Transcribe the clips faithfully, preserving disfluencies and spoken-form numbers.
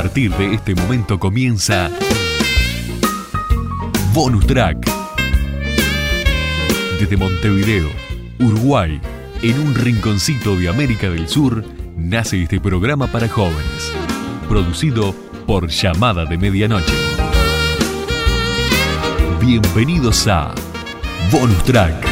partir de este momento comienza Bonus Track. Desde Montevideo, Uruguay, en un rinconcito de América del Sur, nace este programa para jóvenes, producido por Llamada de Medianoche. Bienvenidos a Bonus Track.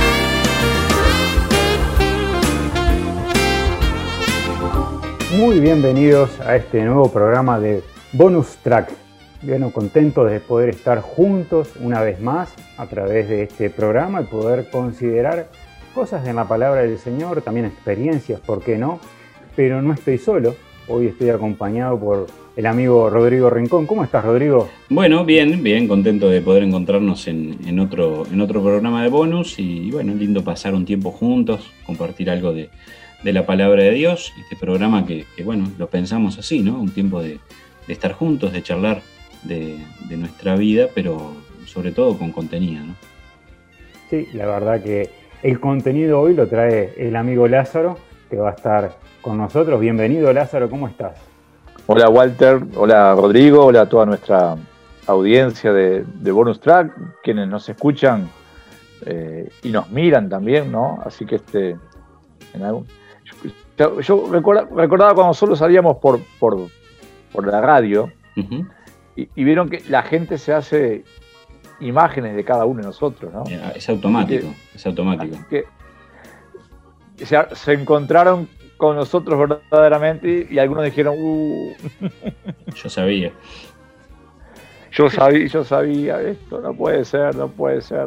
Muy bienvenidos a este nuevo programa de Bonus Track. Bien, contento de poder estar juntos una vez más a través de este programa y poder considerar cosas en la palabra del Señor, también experiencias, ¿por qué no? Pero no estoy solo, hoy estoy acompañado por el amigo Rodrigo Rincón. ¿Cómo estás, Rodrigo? Bueno, bien, bien, contento de poder encontrarnos en, en, otro, en otro programa de bonus y bueno, lindo pasar un tiempo juntos, compartir algo de, de la palabra de Dios, este programa que, que bueno, lo pensamos así, ¿no? Un tiempo de, de estar juntos, de charlar de, de nuestra vida, pero sobre todo con contenido, ¿no? Sí, la verdad que el contenido hoy lo trae el amigo Lázaro, que va a estar con nosotros. Bienvenido, Lázaro, ¿cómo estás? Hola, Walter, hola, Rodrigo, hola a toda nuestra audiencia de, de Bonus Track, quienes nos escuchan eh, y nos miran también, ¿no? Así que este, en algún, yo, yo recuerda, recordaba cuando solo salíamos por, por, por la radio, uh-huh. y, y vieron que la gente se hace imágenes de cada uno de nosotros, ¿no? Es automático, que, es automático. Que se, se encontraron con nosotros verdaderamente y, y algunos dijeron, uh. Yo sabía. Yo sabía, yo sabía, esto no puede ser, no puede ser.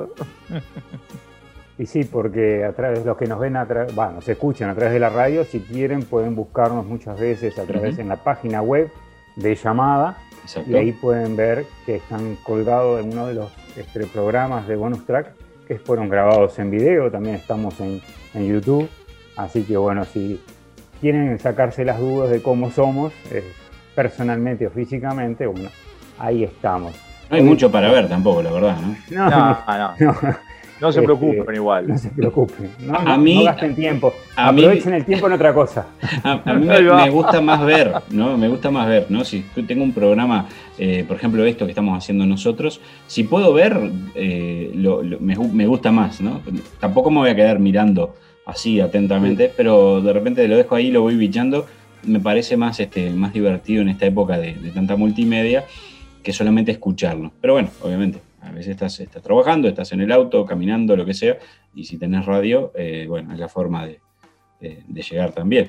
Y sí, porque a través de los que nos ven, a tra- bueno, nos escuchan a través de la radio, si quieren pueden buscarnos muchas veces a través uh-huh. en la página web de Llamada. Exacto. Y ahí pueden ver que están colgados en uno de los este, programas de Bonus Track que fueron grabados en video, también estamos en, en YouTube, así que bueno, si quieren sacarse las dudas de cómo somos, eh, personalmente o físicamente, bueno, ahí estamos. No hay Hoy, mucho para ver tampoco, la verdad, ¿no? No, no, no. no. No se preocupen este, igual. No se preocupen. No, a no, mí, no gasten tiempo. A Aprovechen mí, el tiempo en otra cosa. A, a mí me, me gusta más ver, ¿no? Me gusta más ver, ¿no? Si tengo un programa, eh, por ejemplo, esto que estamos haciendo nosotros, si puedo ver, eh, lo, lo, me, me gusta más, ¿no? Tampoco me voy a quedar mirando así atentamente, sí. Pero de repente lo dejo ahí, lo voy bichando. Me parece más, este, más divertido en esta época de, de tanta multimedia que solamente escucharlo. Pero bueno, obviamente. A veces estás, estás trabajando, estás en el auto, caminando, lo que sea, y si tenés radio, eh, bueno, es la forma de, de, de llegar también.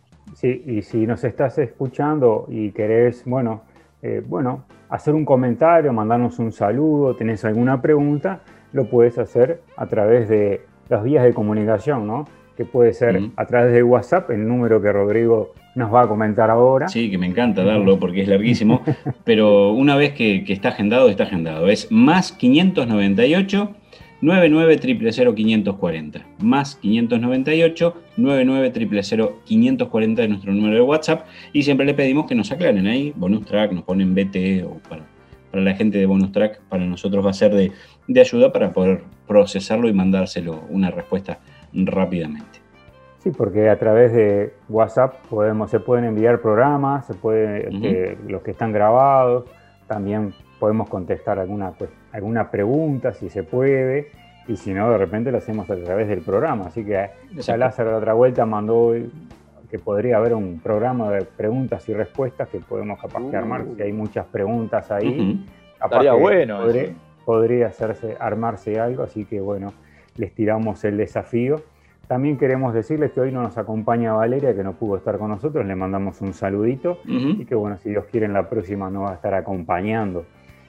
Sí, y si nos estás escuchando y querés, bueno, eh, bueno, hacer un comentario, mandarnos un saludo, tenés alguna pregunta, lo puedes hacer a través de las vías de comunicación, ¿no? Que puede ser uh-huh. a través de WhatsApp, el número que Rodrigo nos va a comentar ahora. Sí, que me encanta darlo porque es larguísimo, pero una vez que, que está agendado, está agendado. Es más quinientos noventa y ocho, noventa y nueve, cero cero cero, quinientos cuarenta. Más quinientos noventa y ocho, noventa y nueve, cero cero cero, quinientos cuarenta es nuestro número de WhatsApp y siempre le pedimos que nos aclaren ahí, Bonus Track, nos ponen B T o para, para la gente de Bonus Track, para nosotros va a ser de, de ayuda para poder procesarlo y mandárselo una respuesta rápidamente. Sí, porque a través de WhatsApp podemos, se pueden enviar programas, se puede, uh-huh. este, los que están grabados, también podemos contestar alguna, pues, alguna pregunta si se puede, y si no, de repente lo hacemos a través del programa. Así que ya Lázaro de otra vuelta mandó que podría haber un programa de preguntas y respuestas que podemos capaz que armar, uh. si hay muchas preguntas ahí. Uh-huh. Estaría bueno. Podría, podría hacerse, armarse algo, así que bueno, les tiramos el desafío. También queremos decirles que hoy no nos acompaña Valeria, que no pudo estar con nosotros, le mandamos un saludito uh-huh. y que bueno, si Dios quiere en la próxima nos va a estar acompañando.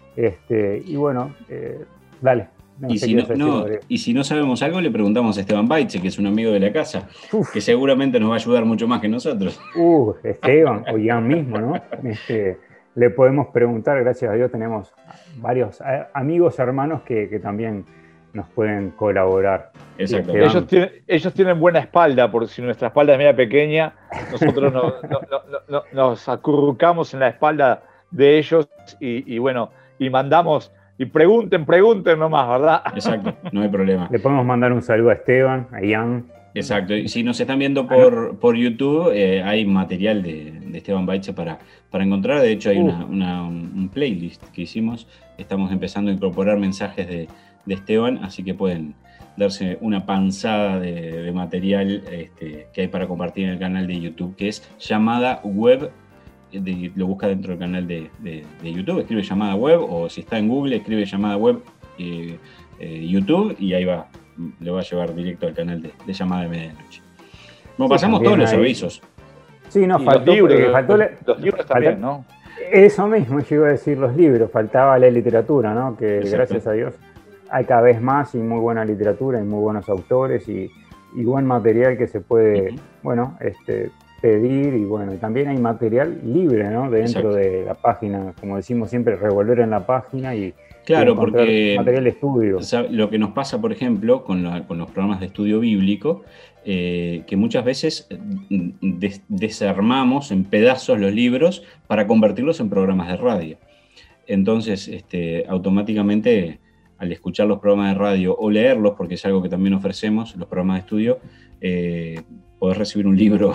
Este, y bueno, eh, dale. No y, si no, no, y si no sabemos algo, le preguntamos a Esteban Baitze, que es un amigo de la casa, Uf. que seguramente nos va a ayudar mucho más que nosotros. Uh, Esteban, o ya mismo, ¿no? Este, le podemos preguntar, gracias a Dios tenemos varios amigos, hermanos que, que también nos pueden colaborar. Exacto. Ellos tienen, ellos tienen buena espalda, porque si nuestra espalda es media pequeña, nosotros no, no, no, no, no, nos acurrucamos en la espalda de ellos y, y bueno, y mandamos, y pregunten, pregunten nomás, ¿verdad? Exacto, no hay problema. Le podemos mandar un saludo a Esteban, a Ian. Exacto, y si nos están viendo por, por YouTube, eh, hay material de, de Esteban Baitze para, para encontrar. De hecho, hay uh. una, una, un playlist que hicimos. Estamos empezando a incorporar mensajes de, de Esteban, así que pueden darse una panzada de, de material este, que hay para compartir en el canal de YouTube, que es Llamada Web. De, lo busca dentro del canal de, de, de YouTube, escribe Llamada Web, o si está en Google, escribe Llamada Web eh, eh, YouTube, y ahí va, le va a llevar directo al canal de, de Llamada de Medianoche. Bueno, sí, pasamos todos los avisos. Sí, no, faltó, los libros, eh, faltó los, los libros también, faltó, ¿no? Eso mismo, yo iba a decir los libros, faltaba la literatura, ¿no? Que Exacto. Gracias a Dios hay cada vez más y muy buena literatura y muy buenos autores y, y buen material que se puede, uh-huh. bueno, este... pedir, y bueno, también hay material libre, ¿no? Dentro Exacto. de la página, como decimos siempre, revolver en la página y claro, y porque material de estudio. Lo que nos pasa, por ejemplo, con, la, con los programas de estudio bíblico, eh, que muchas veces des, desarmamos en pedazos los libros para convertirlos en programas de radio. Entonces, este, automáticamente, al escuchar los programas de radio o leerlos, porque es algo que también ofrecemos, los programas de estudio, eh, podés recibir un libro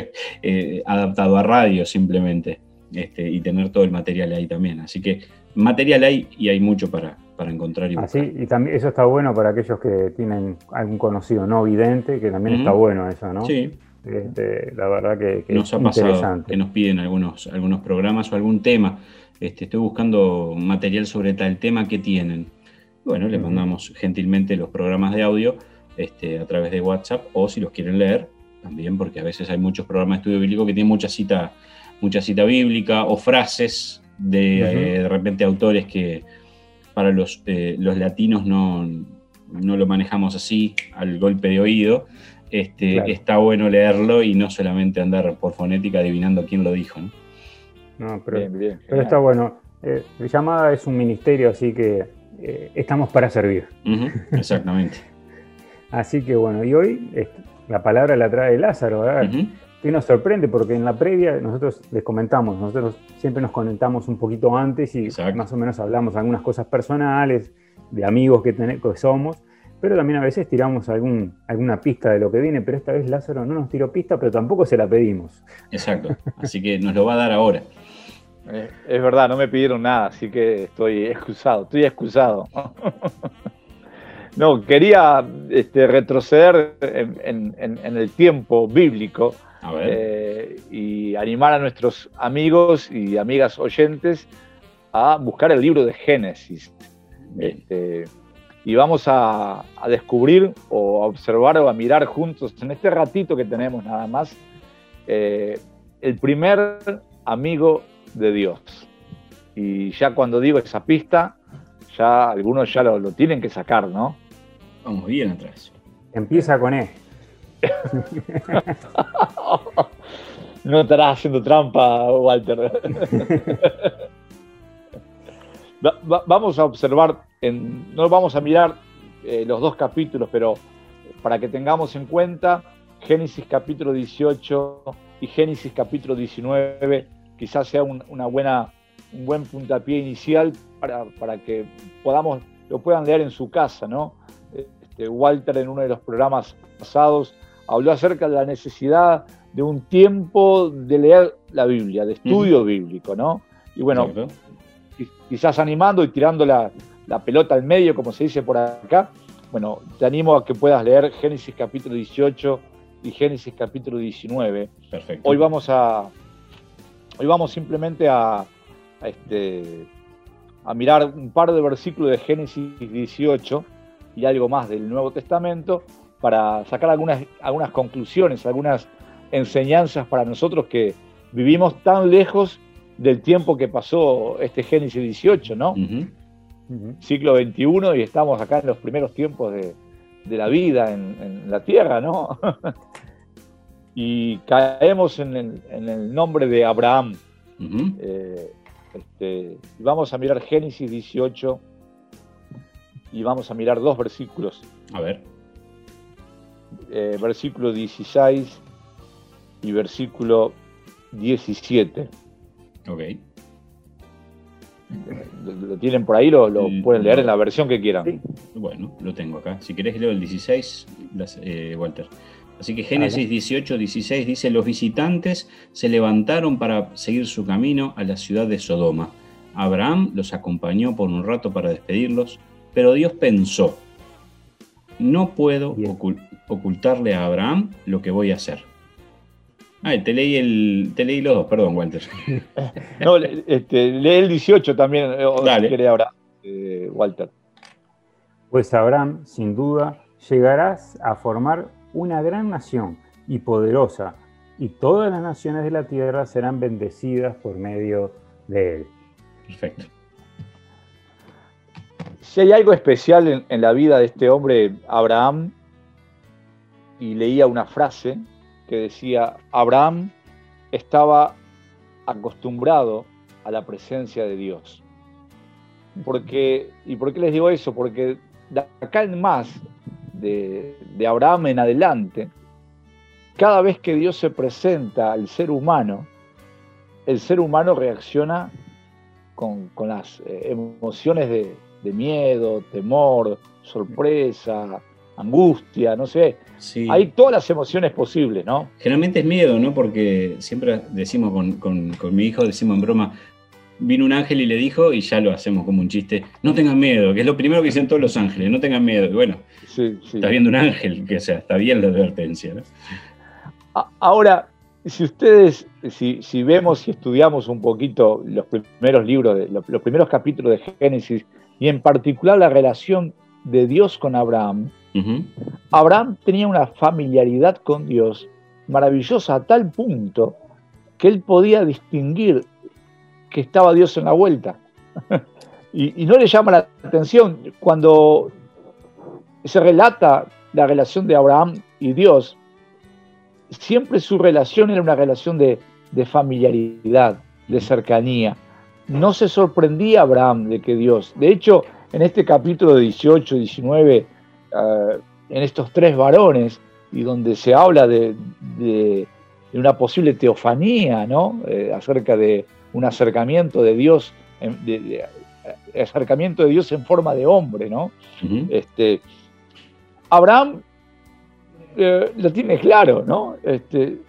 Eh, adaptado a radio simplemente, este, y tener todo el material ahí también. Así que material hay y hay mucho para, para encontrar y buscar. Así, y también eso está bueno para aquellos que tienen algún conocido no vidente, que también uh-huh. está bueno eso, ¿no? Sí. Este, la verdad que, que nos es ha pasado interesante. Que nos piden algunos, algunos programas o algún tema. Este, estoy buscando material sobre tal tema que tienen. Bueno, les uh-huh. mandamos gentilmente los programas de audio este, a través de WhatsApp, o si los quieren leer, también, porque a veces hay muchos programas de estudio bíblico que tienen mucha cita, mucha cita bíblica o frases de, uh-huh. eh, de repente autores que para los, eh, los latinos no, no lo manejamos así al golpe de oído. Este, claro. Está bueno leerlo y no solamente andar por fonética adivinando quién lo dijo, ¿no? No, pero, bien, bien, pero está bueno. Eh, Llamada es un ministerio, así que eh, estamos para servir. Uh-huh. Exactamente. Así que bueno, y hoy este, la palabra la trae Lázaro, ¿verdad? Uh-huh. Que nos sorprende porque en la previa nosotros les comentamos, nosotros siempre nos conectamos un poquito antes y Exacto. más o menos hablamos algunas cosas personales, de amigos que, ten- que somos, pero también a veces tiramos algún, alguna pista de lo que viene, pero esta vez Lázaro no nos tiró pista, pero tampoco se la pedimos. Exacto, así que nos lo va a dar ahora. Eh, es verdad, no me pidieron nada, así que estoy excusado, estoy excusado. No, quería este, retroceder en, en, en el tiempo bíblico a ver. Eh, y animar a nuestros amigos y amigas oyentes a buscar el libro de Génesis. Este, y vamos a, a descubrir o a observar o a mirar juntos, en este ratito que tenemos nada más, eh, el primer amigo de Dios. Y ya cuando digo esa pista, ya algunos ya lo, lo tienen que sacar, ¿no? Vamos bien atrás. Empieza con E. No estarás haciendo trampa, Walter. va, va, vamos a observar, en, no vamos a mirar eh, los dos capítulos, pero para que tengamos en cuenta, Génesis capítulo dieciocho y Génesis capítulo diecinueve, quizás sea un, una buena, un buen puntapié inicial para, para que podamos, lo puedan leer en su casa, ¿no? Walter en uno de los programas pasados habló acerca de la necesidad de un tiempo de leer la Biblia, de estudio uh-huh. bíblico, ¿no? Y bueno, sí, quizás animando y tirando la, la pelota al medio, como se dice por acá, bueno, te animo a que puedas leer Génesis capítulo dieciocho y Génesis capítulo diecinueve. Perfecto. Hoy vamos a, hoy vamos simplemente a, a, este, a mirar un par de versículos de Génesis dieciocho y algo más del Nuevo Testamento para sacar algunas, algunas conclusiones, algunas enseñanzas para nosotros que vivimos tan lejos del tiempo que pasó este Génesis dieciocho, ¿no? Uh-huh. Uh-huh. Siglo veintiuno y estamos acá en los primeros tiempos de, de la vida en, en la tierra, ¿no? Y caemos en el, en el nombre de Abraham. Uh-huh. Eh, este, vamos a mirar Génesis dieciocho y vamos a mirar dos versículos. A ver. Eh, versículo dieciséis y versículo diecisiete. Ok. ¿Lo, lo tienen por ahí? ¿Lo, lo pueden leer en la versión que quieran? Sí. Bueno, lo tengo acá. Si querés leo el dieciséis, las, eh, Walter. Así que Génesis dieciocho, dieciséis dice, los visitantes se levantaron para seguir su camino a la ciudad de Sodoma. Abraham los acompañó por un rato para despedirlos, pero Dios pensó, no puedo ocult- ocultarle a Abraham lo que voy a hacer. Ah, te leí, el, te leí los dos, perdón, Walter. No, este, lee el dieciocho también, o Dale. Si quiere ahora, eh, Walter. Pues Abraham, sin duda, llegarás a formar una gran nación y poderosa, y todas las naciones de la tierra serán bendecidas por medio de él. Perfecto. Si hay algo especial en, en la vida de este hombre, Abraham, y leía una frase que decía, Abraham estaba acostumbrado a la presencia de Dios. Porque, ¿y por qué les digo eso? Porque de acá en más, de, de Abraham en adelante, cada vez que Dios se presenta al ser humano, el ser humano reacciona con, con las eh, emociones de, de miedo, temor, sorpresa, angustia, no sé. Sí. Hay todas las emociones posibles, ¿no? Generalmente es miedo, ¿no? Porque siempre decimos con, con, con mi hijo, decimos en broma, vino un ángel y le dijo, y ya lo hacemos como un chiste, no tengan miedo, que es lo primero que dicen todos los ángeles, no tengan miedo. Y bueno, sí, sí. Estás viendo un ángel, que o sea, está bien la advertencia, ¿no? Ahora, si ustedes, si, si vemos y estudiamos un poquito los primeros libros, de, los, los primeros capítulos de Génesis, y en particular la relación de Dios con Abraham, uh-huh. Abraham tenía una familiaridad con Dios maravillosa a tal punto que él podía distinguir que estaba Dios en la vuelta. y, y no le llama la atención cuando se relata la relación de Abraham y Dios. Siempre su relación era una relación de, de familiaridad, de cercanía. No se sorprendía Abraham de que Dios, de hecho, en este capítulo dieciocho, diecinueve, uh, en estos tres varones, y donde se habla de, de, de una posible teofanía, ¿no? Eh, acerca de un acercamiento de Dios, de, de, de, acercamiento de Dios en forma de hombre, ¿no? Uh-huh. Este, Abraham eh, lo tiene claro, ¿no? Este,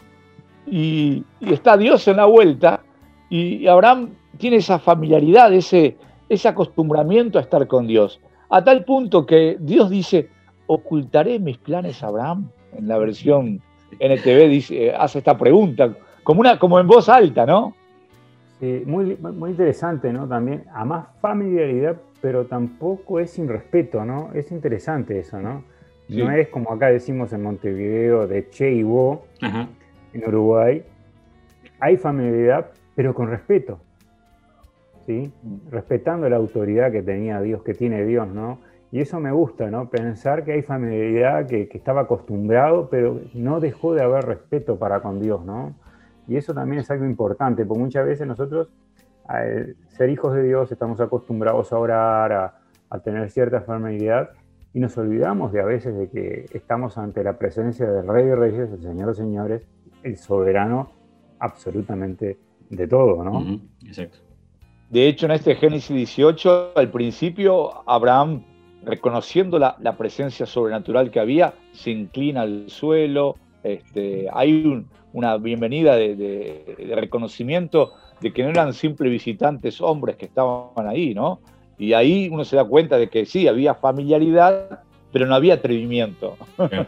y, y está Dios en la vuelta, y Abraham tiene esa familiaridad, ese, ese acostumbramiento a estar con Dios, a tal punto que Dios dice, ¿ocultaré mis planes a Abraham? En la versión N T V dice, hace esta pregunta, como, una, como en voz alta, ¿no? Sí, muy, muy interesante, ¿no? También, a más familiaridad, pero tampoco es sin respeto, ¿no? Es interesante eso, ¿no? Sí. No es como acá decimos en Montevideo, de che y vos, ajá, en Uruguay. Hay familiaridad, pero con respeto, ¿sí? Respetando la autoridad que tenía Dios, que tiene Dios, ¿no? Y eso me gusta, ¿no? Pensar que hay familiaridad, que, que estaba acostumbrado, pero no dejó de haber respeto para con Dios, ¿no? Y eso también es algo importante, porque muchas veces nosotros, al ser hijos de Dios, estamos acostumbrados a orar, a, a tener cierta familiaridad, y nos olvidamos de a veces de que estamos ante la presencia del Rey de Reyes, el Señor de Señores, el soberano absolutamente de todo, ¿no? Uh-huh. Exacto. De hecho, en este Génesis dieciocho, al principio, Abraham, reconociendo la, la presencia sobrenatural que había, se inclina al suelo. Este, hay un, una bienvenida de, de, de reconocimiento de que no eran simples visitantes hombres que estaban ahí, ¿no? Y ahí uno se da cuenta de que sí, había familiaridad, pero no había atrevimiento. Okay.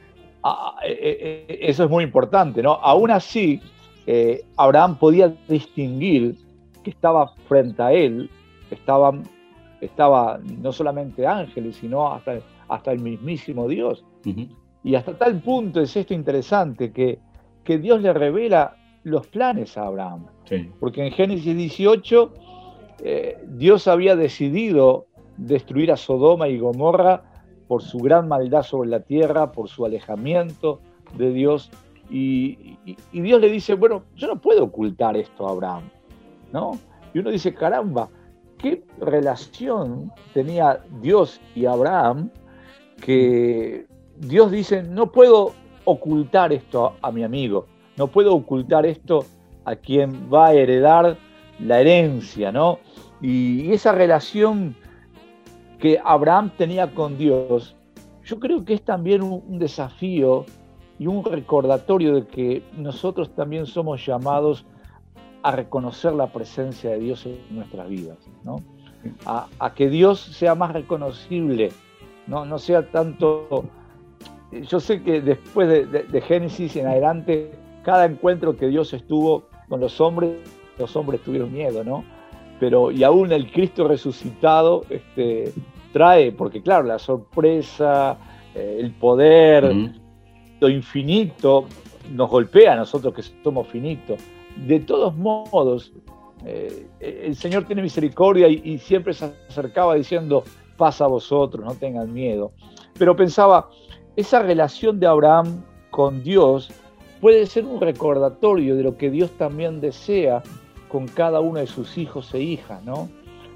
Eso es muy importante, ¿no? Aún así, eh, Abraham podía distinguir que estaba frente a él, estaban, estaba no solamente ángeles, sino hasta, hasta el mismísimo Dios. Uh-huh. Y hasta tal punto es esto interesante, que, que Dios le revela los planes a Abraham. Sí. Porque en Génesis dieciocho, eh, Dios había decidido destruir a Sodoma y Gomorra por su gran maldad sobre la tierra, por su alejamiento de Dios. Y, y, y Dios le dice, bueno, yo no puedo ocultar esto a Abraham, ¿no? Y uno dice, caramba, ¿qué relación tenía Dios y Abraham que Dios dice, no puedo ocultar esto a, a mi amigo, no puedo ocultar esto a quien va a heredar la herencia, ¿no? Y, y esa relación que Abraham tenía con Dios, yo creo que es también un, un desafío y un recordatorio de que nosotros también somos llamados a reconocer la presencia de Dios en nuestras vidas, ¿no? A, a que Dios sea más reconocible, no, no sea tanto... Yo sé que después de, de, de Génesis en adelante, cada encuentro que Dios estuvo con los hombres, los hombres tuvieron miedo, ¿no? Pero y aún el Cristo resucitado este, trae, porque claro, la sorpresa, eh, el poder, uh-huh. lo infinito, nos golpea a nosotros que somos finitos. De todos modos, eh, el Señor tiene misericordia y, y siempre se acercaba diciendo, paz a vosotros, no tengan miedo. Pero pensaba, esa relación de Abraham con Dios puede ser un recordatorio de lo que Dios también desea con cada uno de sus hijos e hijas, ¿no?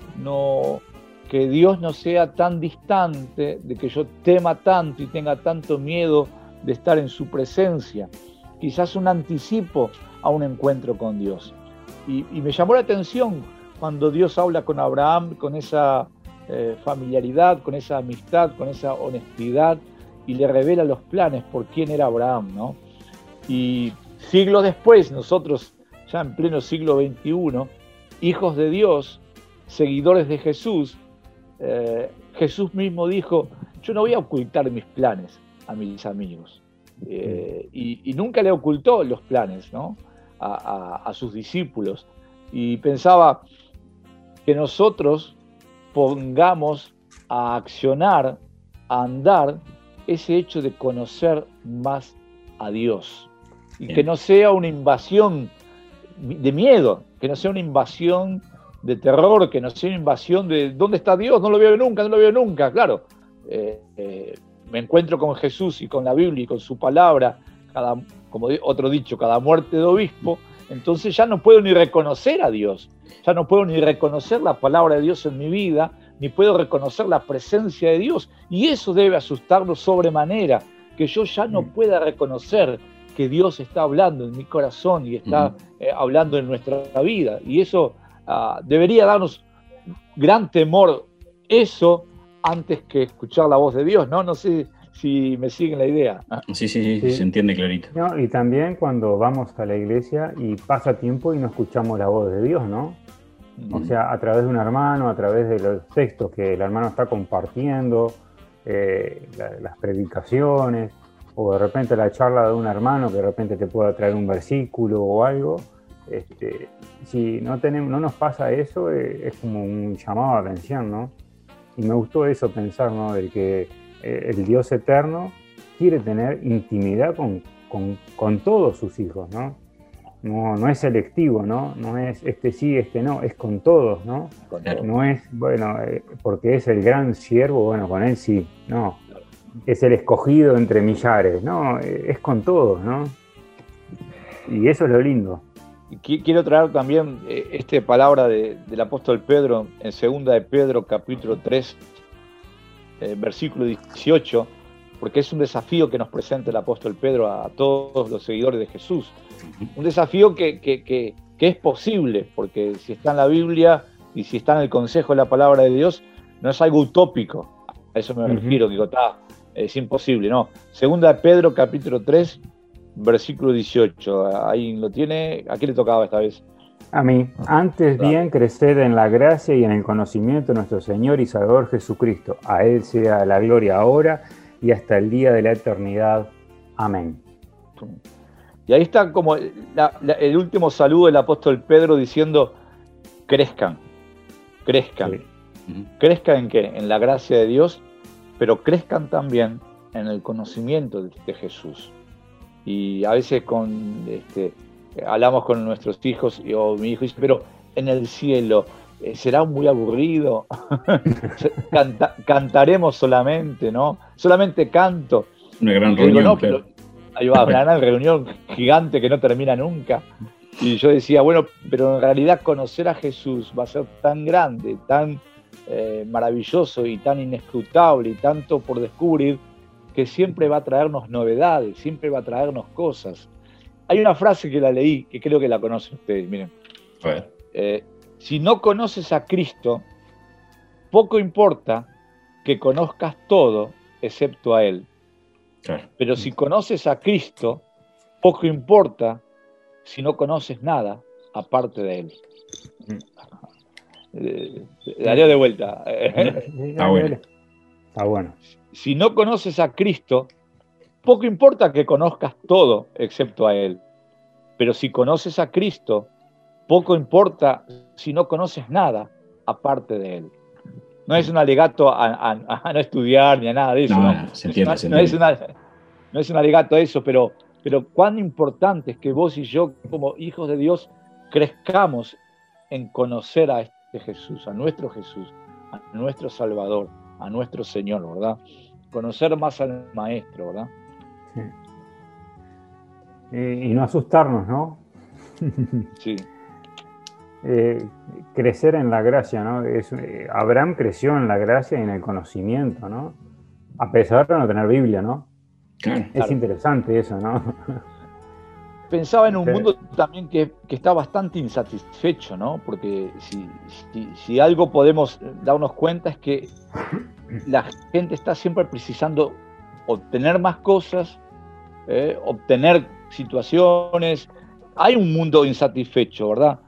No, que Dios no sea tan distante, de que yo tema tanto y tenga tanto miedo de estar en su presencia. Quizás un anticipo a un encuentro con Dios. Y, y me llamó la atención cuando Dios habla con Abraham, con esa eh, familiaridad, con esa amistad, con esa honestidad, y le revela los planes por quién era Abraham, ¿no? Y siglos después, nosotros, ya en pleno siglo veintiuno, hijos de Dios, seguidores de Jesús, eh, Jesús mismo dijo, yo no voy a ocultar mis planes a mis amigos. Eh, y, y nunca le ocultó los planes, ¿no? a, a, a sus discípulos. Y pensaba que nosotros pongamos a accionar, a andar, ese hecho de conocer más a Dios. Y Bien. Que no sea una invasión de miedo, que no sea una invasión de terror, que no sea una invasión de ¿dónde está Dios? No lo veo nunca, no lo veo nunca. Claro, eh, eh, me encuentro con Jesús y con la Biblia y con su palabra, cada, como otro dicho, cada muerte de obispo, entonces ya no puedo ni reconocer a Dios, ya no puedo ni reconocer la palabra de Dios en mi vida, ni puedo reconocer la presencia de Dios, y eso debe asustarnos sobremanera, que yo ya no pueda reconocer que Dios está hablando en mi corazón y está uh-huh. eh, hablando en nuestra vida, y eso uh, debería darnos gran temor, eso antes que escuchar la voz de Dios, ¿no? No sé si me siguen la idea. Sí, sí, sí, sí. Se entiende clarito. No, y también cuando vamos a la iglesia y pasa tiempo y no escuchamos la voz de Dios, ¿no? O sea, a través de un hermano, a través de los textos que el hermano está compartiendo, eh, la, las predicaciones, o de repente la charla de un hermano que de repente te pueda traer un versículo o algo. Este, si no, tenemos, no nos pasa eso, eh, es como un llamado de atención, ¿no? Y me gustó eso pensar, ¿no? De que eh, el Dios eterno quiere tener intimidad con, con, con todos sus hijos, ¿no? No, no es selectivo, ¿no? No es este sí, este no, es con todos, ¿no? Claro. No es, bueno, eh, porque es el gran siervo, bueno, con él sí, no. Es el escogido entre millares, no, eh, es con todos, ¿no? Y eso es lo lindo. Y quiero traer también eh, esta palabra de, del apóstol Pedro en segunda de Pedro, capítulo tres, eh, versículo dieciocho, porque es un desafío que nos presenta el apóstol Pedro a todos los seguidores de Jesús. Un desafío que, que, que, que es posible, porque si está en la Biblia y si está en el consejo de la palabra de Dios, no es algo utópico. A eso me uh-huh. refiero, digo, está, es imposible, ¿no? Segunda de Pedro, capítulo tres, versículo dieciocho. Ahí lo tiene. ¿A quién le tocaba esta vez? A mí. Antes claro. bien crecer en la gracia y en el conocimiento de nuestro Señor y Salvador Jesucristo. A Él sea la gloria ahora y hasta el día de la eternidad. Amén. Y ahí está como la, la, el último saludo del apóstol Pedro diciendo, crezcan, crezcan. Sí. Uh-huh. ¿Crezcan en qué? En la gracia de Dios, pero crezcan también en el conocimiento de, de Jesús. Y a veces con este, hablamos con nuestros hijos, y, o mi hijo dice, pero en el cielo, eh, ¿será muy aburrido? Canta, cantaremos solamente, ¿no? Solamente canto. Una gran reunión. Digo, no, pero, ahí va, una gran reunión gigante que no termina nunca. Y yo decía, bueno, pero en realidad conocer a Jesús va a ser tan grande, tan eh, maravilloso y tan inescrutable y tanto por descubrir, que siempre va a traernos novedades, siempre va a traernos cosas. Hay una frase que la leí, que creo que la conocen ustedes, miren. A ver. Eh, si no conoces a Cristo, poco importa que conozcas todo excepto a Él. Claro. Pero si conoces a Cristo, poco importa si no conoces nada aparte de Él. Eh, daría de vuelta. Está bueno. Está bueno. Si no conoces a Cristo, poco importa que conozcas todo excepto a Él. Pero si conoces a Cristo, poco importa si no conoces nada aparte de Él. No es un alegato a, a, a no estudiar ni a nada de eso. No, no, no, se entiende, no, se no entiende. Es una, no es un alegato a eso, pero, pero cuán importante es que vos y yo, como hijos de Dios, crezcamos en conocer a este Jesús, a nuestro Jesús, a nuestro Salvador, a nuestro Señor, ¿verdad? Conocer más al Maestro, ¿verdad? Sí. Y, y no asustarnos, ¿no? Sí. Eh, crecer en la gracia, ¿no? Es, eh, Abraham creció en la gracia y en el conocimiento, ¿no? A pesar de no tener Biblia, ¿no? Claro. Es Claro. interesante eso, ¿no? Pensaba en un Sí. mundo también que, que está bastante insatisfecho, ¿no? Porque si, si, si algo podemos darnos cuenta es que la gente está siempre precisando obtener más cosas, eh, obtener situaciones. Hay un mundo insatisfecho, ¿verdad?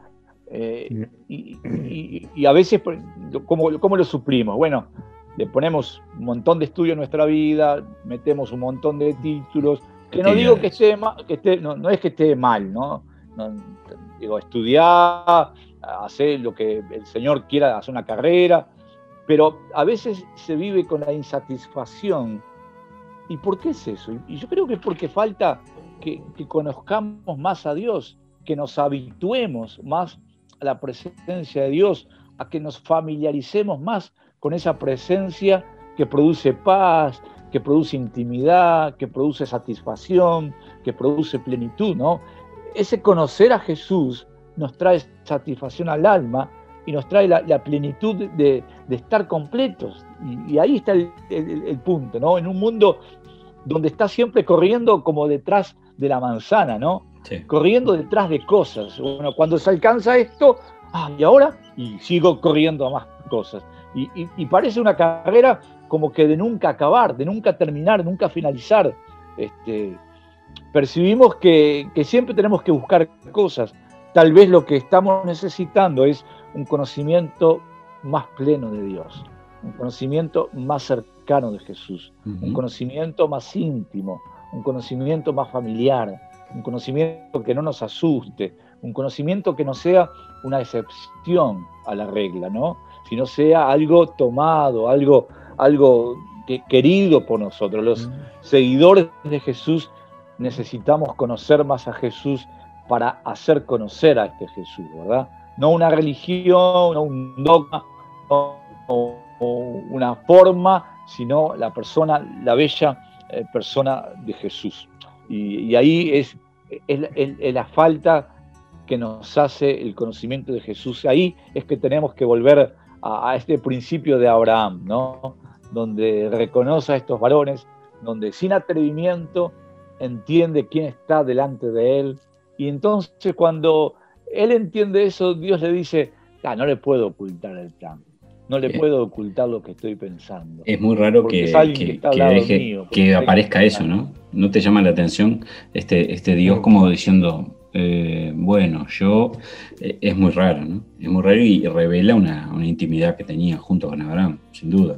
Eh, y, y, y a veces, ¿cómo, ¿cómo lo suplimos? Bueno, le ponemos un montón de estudio en nuestra vida, metemos un montón de títulos, que no digo que esté mal, que esté, no, no es que esté mal, ¿no? No, digo, estudiar, hacer lo que el Señor quiera, hacer una carrera, pero a veces se vive con la insatisfacción. ¿Y por qué es eso? Y yo creo que es porque falta que, que conozcamos más a Dios, que nos habituemos más a la presencia de Dios, a que nos familiaricemos más con esa presencia que produce paz, que produce intimidad, que produce satisfacción, que produce plenitud, ¿no? Ese conocer a Jesús nos trae satisfacción al alma y nos trae la, la plenitud de, de estar completos. Y, y ahí está el, el, el punto, ¿no? En un mundo donde está siempre corriendo como detrás de la manzana, ¿no? Sí. Corriendo detrás de cosas. Bueno, cuando se alcanza esto, ah, y ahora, y sigo corriendo a más cosas. Y, y, y parece una carrera como que de nunca acabar, de nunca terminar, de nunca finalizar. Este, percibimos que, que siempre tenemos que buscar cosas. Tal vez lo que estamos necesitando es un conocimiento más pleno de Dios, un conocimiento más cercano de Jesús, uh-huh. un conocimiento más íntimo, un conocimiento más familiar, un conocimiento que no nos asuste, un conocimiento que no sea una excepción a la regla, ¿no? Sino sea algo tomado, algo, algo que, querido por nosotros. Los uh-huh. seguidores de Jesús necesitamos conocer más a Jesús para hacer conocer a este Jesús, ¿verdad? No una religión, no un dogma, no, no, no una forma, sino la persona, la bella eh, persona de Jesús. Y, y ahí es, es, es, es la falta que nos hace el conocimiento de Jesús. Ahí es que tenemos que volver a, a este principio de Abraham, ¿no? Donde reconoce a estos varones, donde sin atrevimiento entiende quién está delante de él. Y entonces cuando él entiende eso, Dios le dice, ah, no le puedo ocultar el plan, no le puedo ocultar lo que estoy pensando. Es muy raro que, que, que, que, deje, mío, que aparezca eso, ¿no? ¿No te llama la atención este, este Dios como diciendo, eh, bueno, yo, eh, es muy raro, ¿no? Es muy raro y revela una, una intimidad que tenía junto con Abraham, sin duda.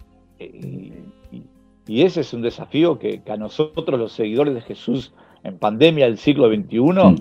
Y, y, y ese es un desafío que, que a nosotros los seguidores de Jesús en pandemia del siglo veintiuno,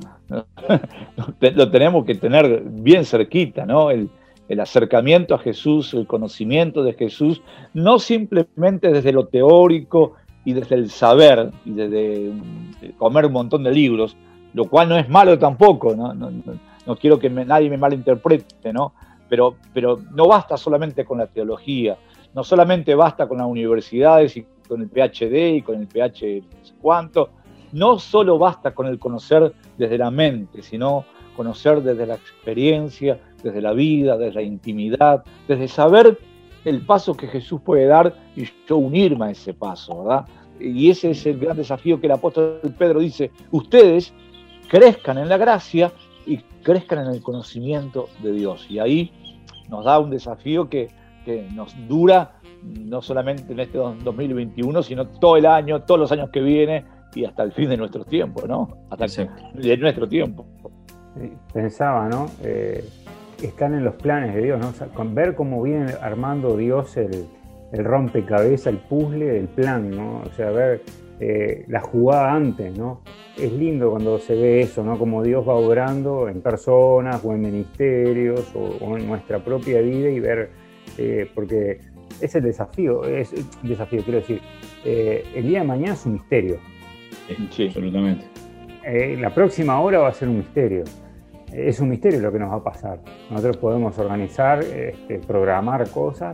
mm. lo tenemos que tener bien cerquita, ¿no? El, el acercamiento a Jesús, el conocimiento de Jesús, no simplemente desde lo teórico y desde el saber, y desde comer un montón de libros, lo cual no es malo tampoco, no, no, no, no quiero que me, nadie me malinterprete, ¿no? Pero, pero no basta solamente con la teología, no solamente basta con las universidades y con el P H D y con el P H no sé cuánto. No solo basta con el conocer desde la mente, sino conocer desde la experiencia, desde la vida, desde la intimidad, desde saber el paso que Jesús puede dar y yo unirme a ese paso, ¿verdad? Y ese es el gran desafío que el apóstol Pedro dice, ustedes crezcan en la gracia y crezcan en el conocimiento de Dios. Y ahí nos da un desafío que, que nos dura no solamente en este dos mil veintiuno, sino todo el año, todos los años que viene y hasta el fin de nuestros tiempos, ¿no? Hasta Exacto. de nuestro tiempo. Pensaba, ¿no? Eh, están en los planes de Dios, ¿no? O sea, con ver cómo viene armando Dios el, el rompecabezas, el puzzle del plan, ¿no? O sea, ver eh, la jugada antes, ¿no? Es lindo cuando se ve eso, ¿no? Como Dios va obrando en personas o en ministerios o, o en nuestra propia vida y ver, eh, porque es el desafío, es el desafío, quiero decir, eh, el día de mañana es un misterio. Sí, absolutamente. Eh, la próxima hora va a ser un misterio. Es un misterio lo que nos va a pasar. Nosotros podemos organizar, este, programar cosas,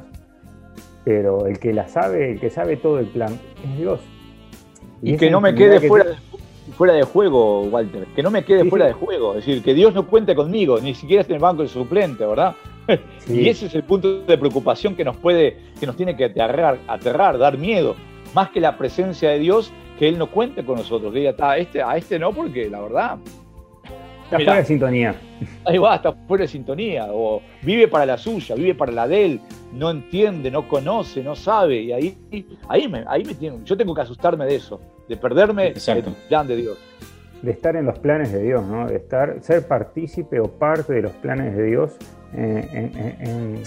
pero el que la sabe, el que sabe todo el plan, es Dios. Y, y que no me quede que fuera, te... de, fuera de juego, Walter. Que no me quede sí, fuera sí. de juego. Es decir, que Dios no cuente conmigo, ni siquiera esté en el banco de suplente, ¿verdad? Sí. Y ese es el punto de preocupación que nos puede, que nos tiene que aterrar, aterrar, dar miedo. Más que la presencia de Dios, que Él no cuente con nosotros. Que diga, a este, a este no, porque la verdad... Está fuera de sintonía. Ahí va, está fuera de sintonía. O vive para la suya, vive para la de él. No entiende, no conoce, no sabe. Y ahí, ahí, me, ahí me tiene, yo tengo que asustarme de eso, de perderme Exacto. el plan de Dios. De estar en los planes de Dios, ¿no? De estar, ser partícipe o parte de los planes de Dios en, en, en,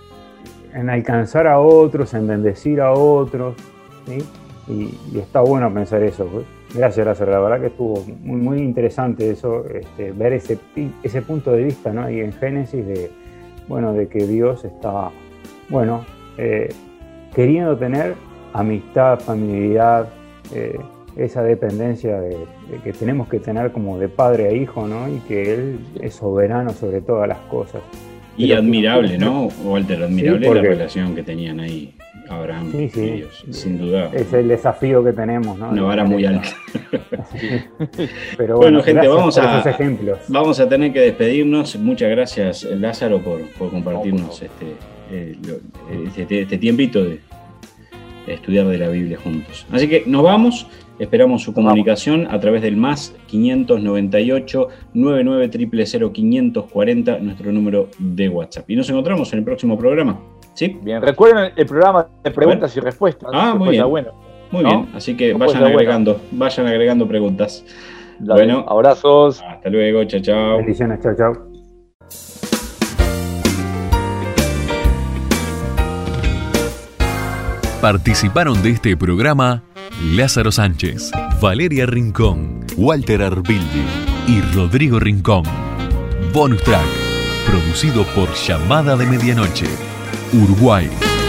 en alcanzar a otros, en bendecir a otros, ¿sí? Y, y está bueno pensar eso, pues. Gracias, Lázaro, la verdad que estuvo muy, muy interesante eso, este, ver ese, ese punto de vista, ¿no? Y en Génesis de, bueno, de que Dios está, bueno, eh, queriendo tener amistad, familiaridad, eh, esa dependencia de, de que tenemos que tener como de padre a hijo, ¿no? Y que Él es soberano sobre todas las cosas. Y pero admirable, ¿no, Walter? Admirable sí, la relación que tenían ahí Abraham sí, sí. y Dios, sin duda. Es el desafío que tenemos, ¿no? Una vara muy alta. Pero bueno, bueno gente, vamos por a, esos ejemplos. vamos a tener que despedirnos. Muchas gracias, Lázaro, por, por compartirnos no, no. este, eh, lo, este, este tiempito de estudiar de la Biblia juntos. Así que nos vamos. Esperamos su comunicación a través del más quinientos noventa y ocho, noventa y nueve, cero cero cero, quinientos cuarenta, nuestro número de WhatsApp. Y nos encontramos en el próximo programa. ¿Sí? Bien, recuerden el programa de preguntas y respuestas. Ah, muy bien. Bueno, muy ¿no? bien, así que Después vayan agregando, bueno. vayan agregando preguntas. Dale, bueno, abrazos. Hasta luego, chao, chao. Bendiciones, chao, chao. Participaron de este programa Lázaro Sánchez, Valeria Rincón, Walter Arbildi y Rodrigo Rincón. Bonus Track, producido por Llamada de Medianoche, Uruguay.